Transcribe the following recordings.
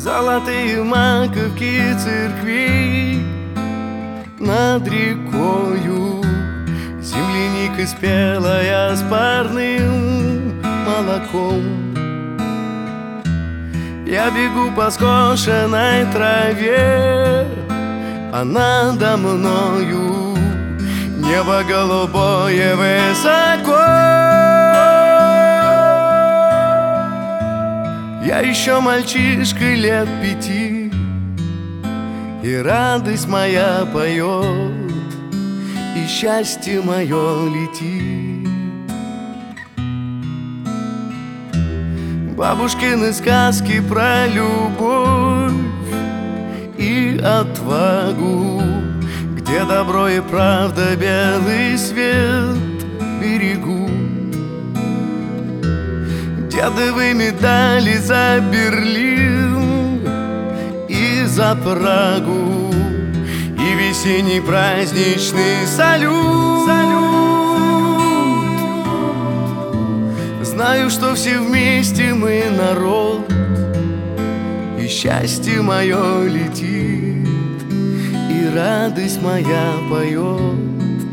Золотые маковки церквей над рекою, земляника спелая с парным молоком. Я бегу по скошенной траве, а надо мною небо голубое высоко. Я еще мальчишка лет 5, и радость моя поет, и счастье мое летит. Бабушкины сказки про любовь и отвагу, где добро и правда белый свет берегу. Дедовы медали за Берлин и за Прагу, и весенний праздничный салют. Знаю, что все вместе мы народ, и счастье мое летит, и радость моя поет.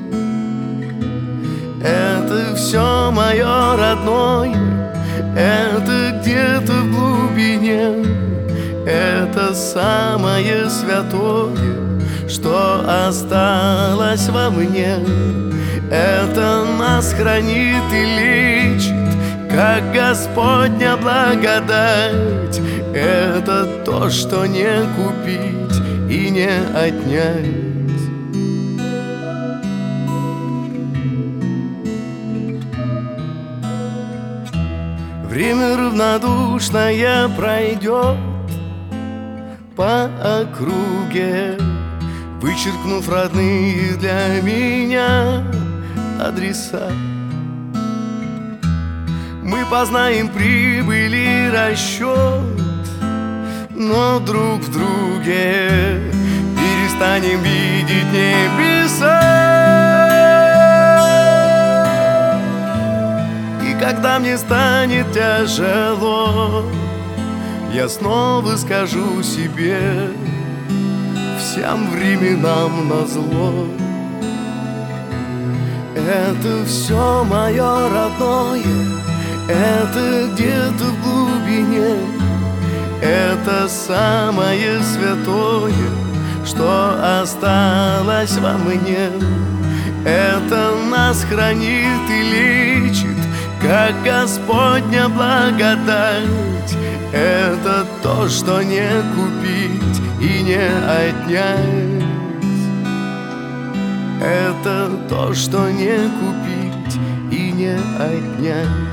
Это все мое родное, это где-то в глубине, это самое святое, что осталось во мне. Это нас хранит и лечит, как Господня благодать. Это то, что не купить и не отнять. Время равнодушное пройдет по округе, вычеркнув родные для меня адреса. Мы познаем прибыль и расчет, но друг в друге перестанем видеть небеса. Когда мне станет тяжело, я снова скажу себе: всем временам назло. Это все мое родное, это где-то в глубине, это самое святое, что осталось во мне. Это нас хранит и лечит, как Господня благодать. Это то, что не купить и не отнять. Это то, что не купить и не отнять.